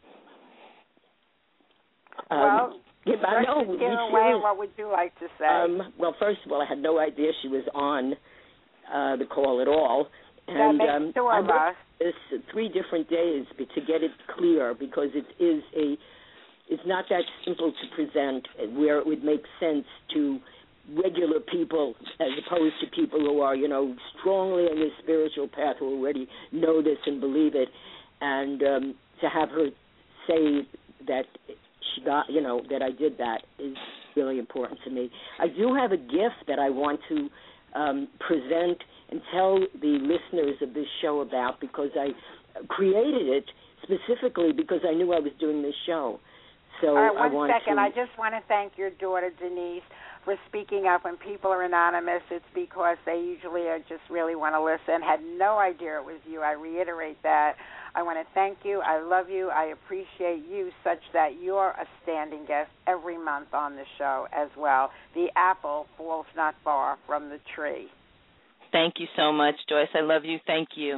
Speaker 5: Um,
Speaker 3: well,
Speaker 5: yeah, I know.
Speaker 3: Get away. What would you like to say?
Speaker 5: Um, well, first of all, I had no idea she was on uh, the call at all. And
Speaker 3: that makes
Speaker 5: um,
Speaker 3: two of
Speaker 5: I
Speaker 3: us.
Speaker 5: This three different days to get it clear, because it is a, it's not that simple to present where it would make sense to regular people as opposed to people who are, you know, strongly on the spiritual path, who already know this and believe it. And um, to have her say that she got, you know, that I did that is really important to me. I do have a gift that I want to um, present and tell the listeners of this show about, because I created it specifically because I knew I was doing this show. So
Speaker 3: All right, one
Speaker 5: I want
Speaker 3: second.
Speaker 5: to...
Speaker 3: I just want to thank your daughter, Denise, for speaking up. When people are anonymous, it's because they usually are just really want to listen. Had no idea it was you. I reiterate that. I want to thank you. I love you. I appreciate you such that you're a standing guest every month on the show as well. The apple falls not far from the tree.
Speaker 6: Thank you so much, Joyce. I love you. Thank you.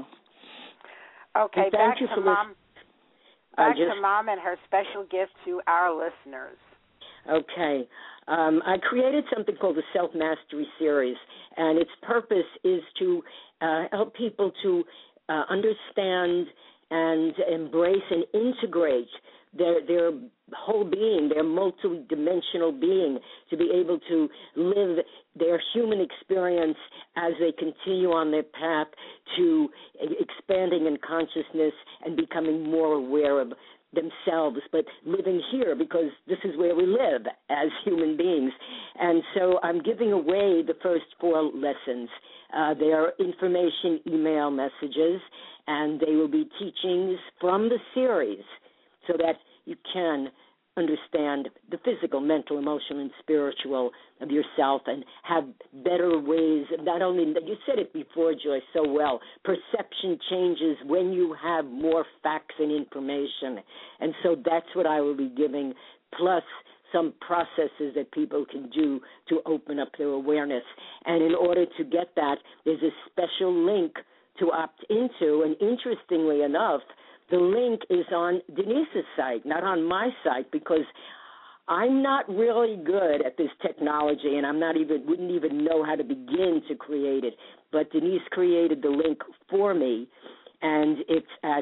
Speaker 3: Okay, back to Mom. Back
Speaker 5: just,
Speaker 3: to Mom and her special gift to our listeners.
Speaker 5: Okay. Um, I created something called the Self-Mastery Series, and its purpose is to uh, help people to uh, understand and embrace and integrate their their whole being, their multidimensional being, to be able to live their human experience as they continue on their path to expanding in consciousness and becoming more aware of themselves, but living here, because this is where we live as human beings. And so I'm giving away the first four lessons. Uh, they are information email messages, and they will be teachings from the series so that you can understand the physical, mental, emotional, and spiritual of yourself and have better ways. Not only, you said it before, Joyce, so well, perception changes when you have more facts and information. And so that's what I will be giving, plus some processes that people can do to open up their awareness. And in order to get that, there's a special link to opt into, and interestingly enough, the link is on Denise's site, not on my site, because I'm not really good at this technology, and I'm not even wouldn't even know how to begin to create it. But Denise created the link for me, and it's at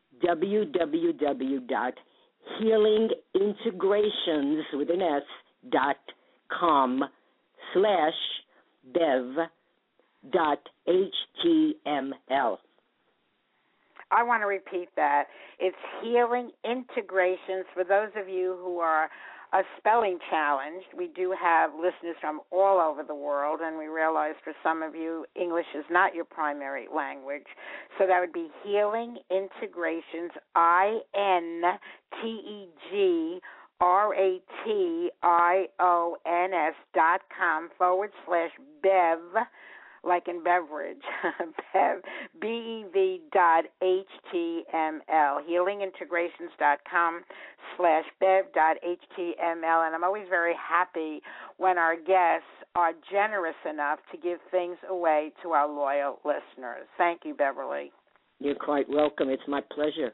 Speaker 5: www. healing integrations with an S dot com slash bev dot html.
Speaker 3: I want to repeat that. It's Healing Integrations. For those of you who are uh, spelling challenged, we do have listeners from all over the world, and we realize for some of you, English is not your primary language. So that would be Healing Integrations, I N T E G R A T I O N S dot com forward slash Bev, like in beverage, Bev, B E V dot H T M L, healingintegrations.com slash Bev dot H T M L. And I'm always very happy when our guests are generous enough to give things away to our loyal listeners. Thank you, Beverly.
Speaker 5: You're quite welcome. It's my pleasure.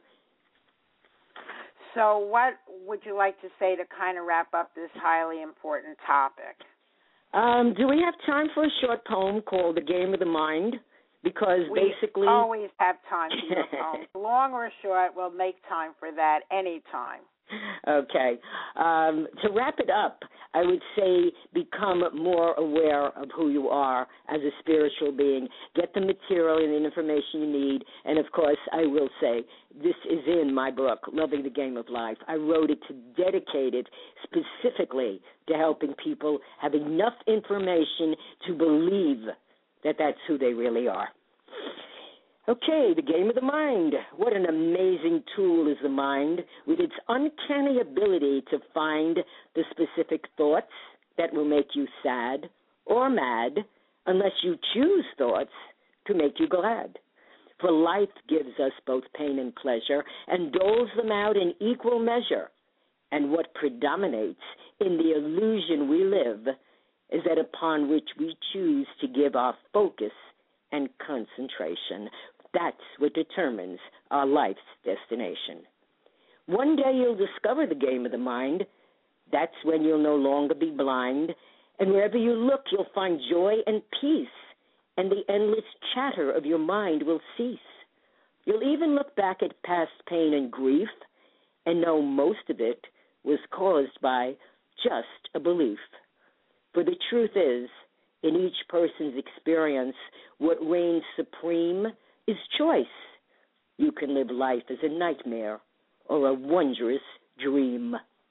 Speaker 3: So what would you like to say to kind of wrap up this highly important topic?
Speaker 5: Um, do we have time for a short poem called The Game of the Mind? Because
Speaker 3: we
Speaker 5: basically...
Speaker 3: always have time for your poems. Long or short, we'll make time for that anytime.
Speaker 5: Okay. Um, to wrap it up, I would say become more aware of who you are as a spiritual being. Get the material and the information you need. And, of course, I will say, this is in my book, Loving the Game of Life. I wrote it to dedicate it specifically to helping people have enough information to believe that that's who they really are. Okay, the game of the mind. What an amazing tool is the mind, with its uncanny ability to find the specific thoughts that will make you sad or mad, unless you choose thoughts to make you glad. For life gives us both pain and pleasure and doles them out in equal measure. And what predominates in the illusion we live is that upon which we choose to give our focus and concentration. That's what determines our life's destination. One day you'll discover the game of the mind. That's when you'll no longer be blind. And wherever you look, you'll find joy and peace, and the endless chatter of your mind will cease. You'll even look back at past pain and grief and know most of it was caused by just a belief. For the truth is, in each person's experience, what reigns supreme is choice. You can live life as a nightmare or a wondrous dream.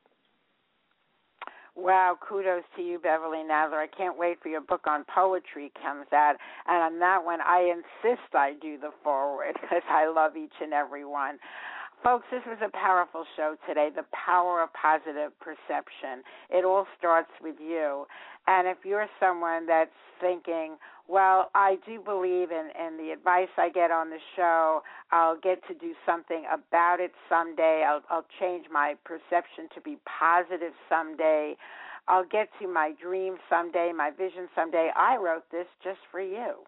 Speaker 3: Wow, kudos to you, Beverly Nadler. I can't wait for your book on poetry comes out. And on that one, I insist I do the foreword because I love each and every one. Folks, this was a powerful show today, the power of positive perception. It all starts with you. And if you're someone that's thinking, well, I do believe in, in the advice I get on the show, I'll get to do something about it someday, I'll, I'll change my perception to be positive someday, I'll get to my dream someday, my vision someday, I wrote this just for you.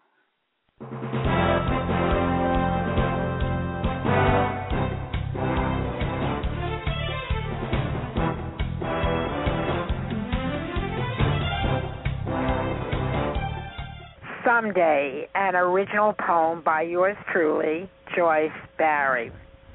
Speaker 3: Someday, an original poem by yours truly, Joyce Barry.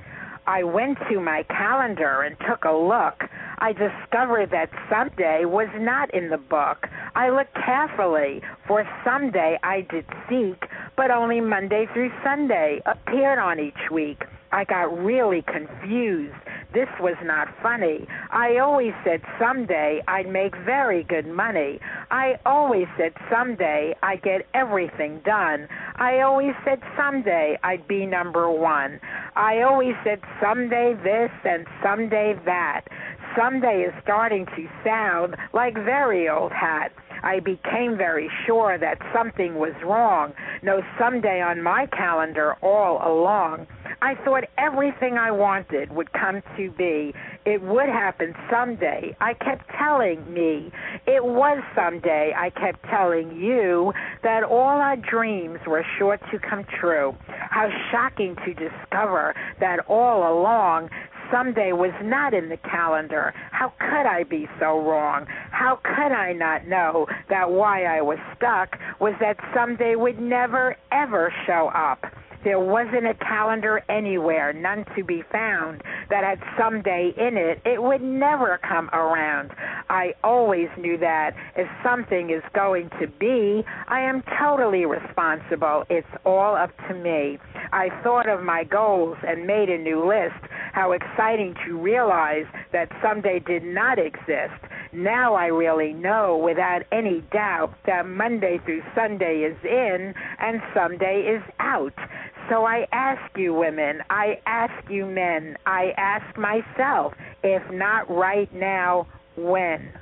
Speaker 3: I went to my calendar and took a look. I discovered that someday was not in the book. I looked carefully, for someday I did seek, but only Monday through Sunday appeared on each week. I got really confused. This was not funny. I always said someday I'd make very good money. I always said someday I'd get everything done. I always said someday I'd be number one. I always said someday this and someday that. Someday is starting to sound like very old hat. I became very sure that something was wrong. No someday on my calendar all along. I thought everything I wanted would come to be. It would happen someday. I kept telling me. It was someday. I kept telling you that all our dreams were sure to come true. How shocking to discover that all along someday was not in the calendar. How could I be so wrong? How could I not know that why I was stuck was that someday would never, ever show up? There wasn't a calendar anywhere, none to be found, that had someday in it. It would never come around. I always knew that if something is going to be, I am totally responsible. It's all up to me. I thought of my goals and made a new list. How exciting to realize that someday did not exist. Now I really know without any doubt that Monday through Sunday is in and someday is out. So I ask you women, I ask you men, I ask myself, if not right now, when?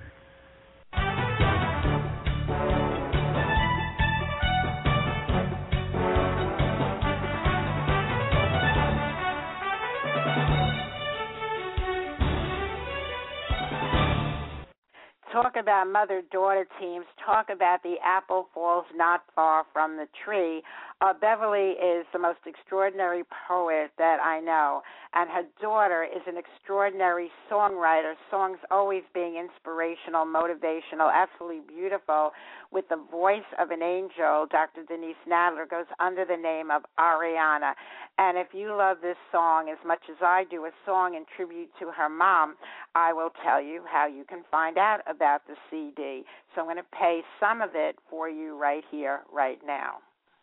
Speaker 3: talk about mother-daughter teams, talk about the apple falls not far from the tree. Uh, Beverly is the most extraordinary poet that I know, and her daughter is an extraordinary songwriter, songs always being inspirational, motivational, absolutely beautiful, with the voice of an angel. Doctor Denise Nadler goes under the name of Ariana. And if you love this song as much as I do, a song in tribute to her mom, I will tell you how you can find out about the C D. So I'm going to play some of it for you right here, right now.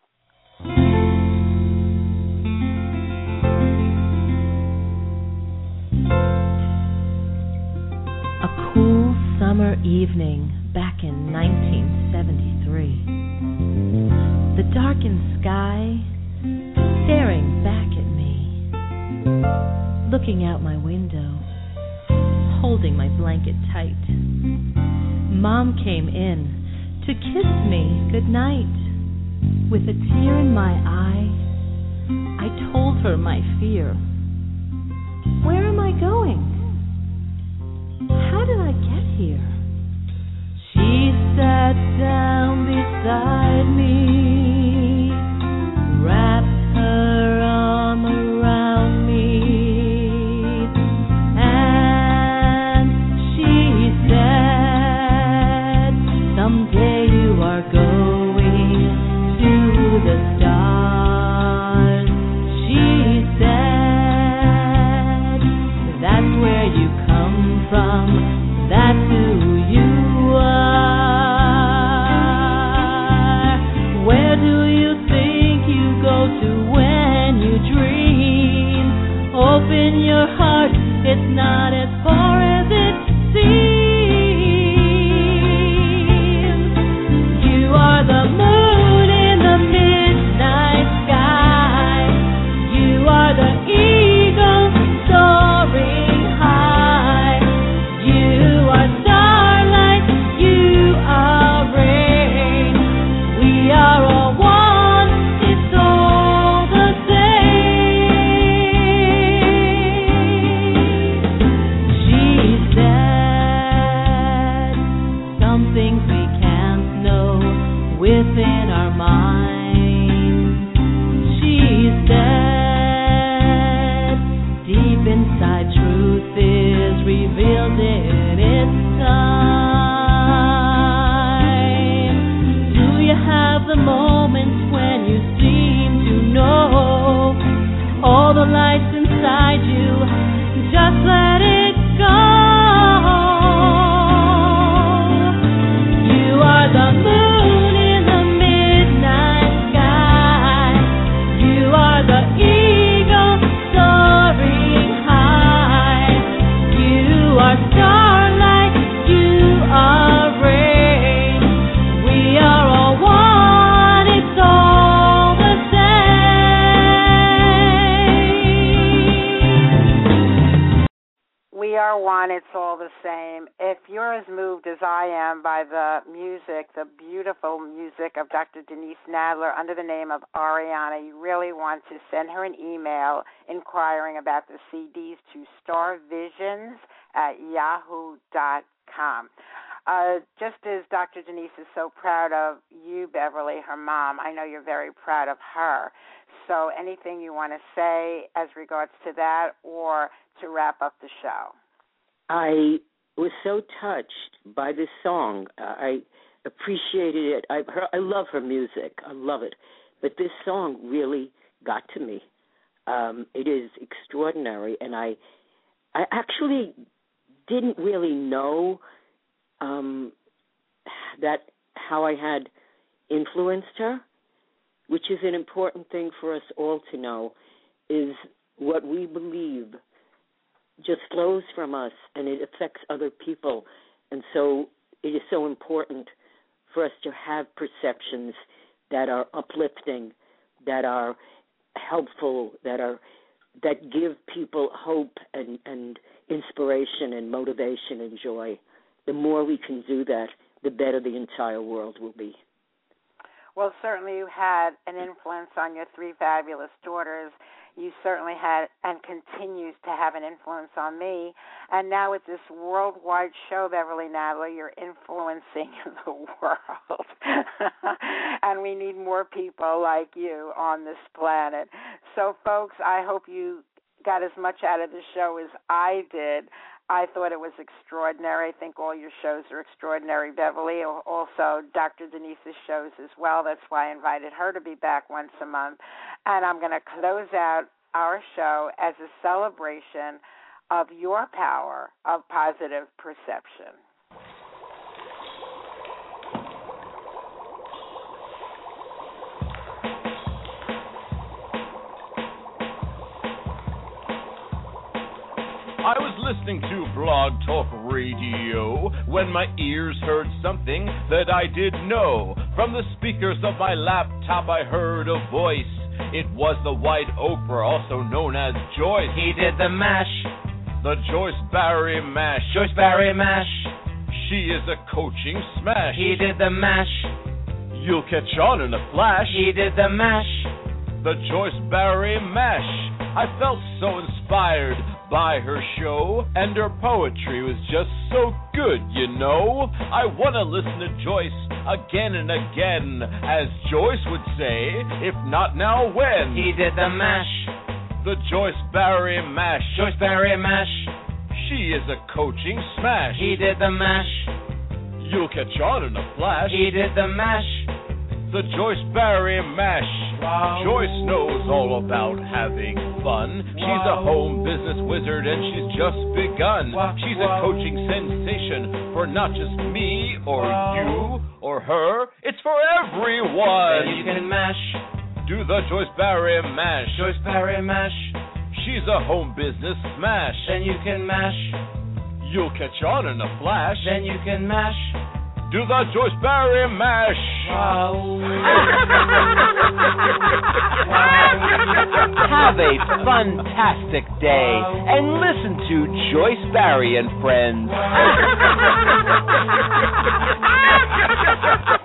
Speaker 1: A cool summer evening back in nineteen seventy-three. The darkened sky staring back at me, looking out my window, holding my blanket tight. Mom came in to kiss me goodnight. With a tear in my eye, I told her my fear. Where am I going? How did I get here? She sat down beside me, wrapped her arm around me, and she said, someday you are going to the stars. She said, that's where you come from, that's who you are. Where do you think you go to when you dream? Open your heart, it's not as far as it seems. You are the moon in the midnight sky. You are the eagle soaring high. You are starlight, you are rain. We are all one, it's all the same. She said, some things we can't know within our minds. She said, deep inside truth is revealed in its time. Do you have the moments when you seem to know all the lights inside you? Just let it go. You are the moon in the midnight sky. You are the eagle soaring high. You are starlight, you are rain. We are all one, it's all the same.
Speaker 3: We are one, it's all the same. If you're as moved as I am by the music, the beautiful music of Doctor Denise Nadler under the name of Ariana, you really want to send her an email inquiring about the C Ds to starvisions at yahoo dot com. Uh, just as Doctor Denise is so proud of you, Beverly, her mom, I know you're very proud of her. So anything you want to say as regards to that or to wrap up the show?
Speaker 5: I was so touched by this song. Uh, I appreciated it. I, her, I love her music. I love it. But this song really got to me. Um, it is extraordinary, and I, I actually didn't really know um, that how I had influenced her, which is an important thing for us all to know, is what we believe just flows from us, and it affects other people. And so it is so important for us to have perceptions that are uplifting, that are helpful, that are that give people hope and, and inspiration and motivation and joy. The more we can do that, the better the entire world will be.
Speaker 3: Well, certainly you had an influence on your three fabulous daughters. You certainly had and continues to have an influence on me. And now with this worldwide show, Beverly Natalie, you're influencing the world. And we need more people like you on this planet. So, folks, I hope you got as much out of the show as I did. I thought it was extraordinary. I think all your shows are extraordinary, Beverly. Also, Doctor Denise's shows as well. That's why I invited her to be back once a month. And I'm going to close out our show as a celebration of your power of positive perception.
Speaker 7: I was listening to Blog Talk Radio when my ears heard something that I didn't know. From the speakers of my laptop I heard a voice. It was the White Oprah, also known as Joyce.
Speaker 2: He did the mash.
Speaker 7: The Joyce Barry mash.
Speaker 2: Joyce Barry mash.
Speaker 7: She is a coaching smash.
Speaker 2: He did the mash.
Speaker 7: You'll catch on in a flash.
Speaker 2: He did the mash.
Speaker 7: The Joyce Barry mash. I felt so inspired by her show, and her poetry was just so good, you know. I want to listen to Joyce again and again, as Joyce would say, if not now, when?
Speaker 2: He did the mash.
Speaker 7: The Joyce Barry mash.
Speaker 2: Joyce Barry mash.
Speaker 7: She is a coaching smash.
Speaker 2: He did the mash.
Speaker 7: You'll catch on in a flash.
Speaker 2: He did the mash.
Speaker 7: The Joyce Barry mash.
Speaker 2: Wow.
Speaker 7: Joyce knows all about having fun.
Speaker 2: Wow.
Speaker 7: She's a home business wizard and she's just begun.
Speaker 2: Wow.
Speaker 7: She's
Speaker 2: Wow.
Speaker 7: a coaching sensation for not just me or
Speaker 2: Wow.
Speaker 7: you or her. It's for everyone.
Speaker 2: Then you can mash.
Speaker 7: Do the Joyce Barry mash.
Speaker 2: Joyce Barry mash.
Speaker 7: She's a home business smash.
Speaker 2: Then you can mash.
Speaker 7: You'll catch on in a flash.
Speaker 2: Then you can mash.
Speaker 7: Do the Joyce Barry mash.
Speaker 2: Wow.
Speaker 8: Have a fantastic day and listen to Joyce Barry and Friends.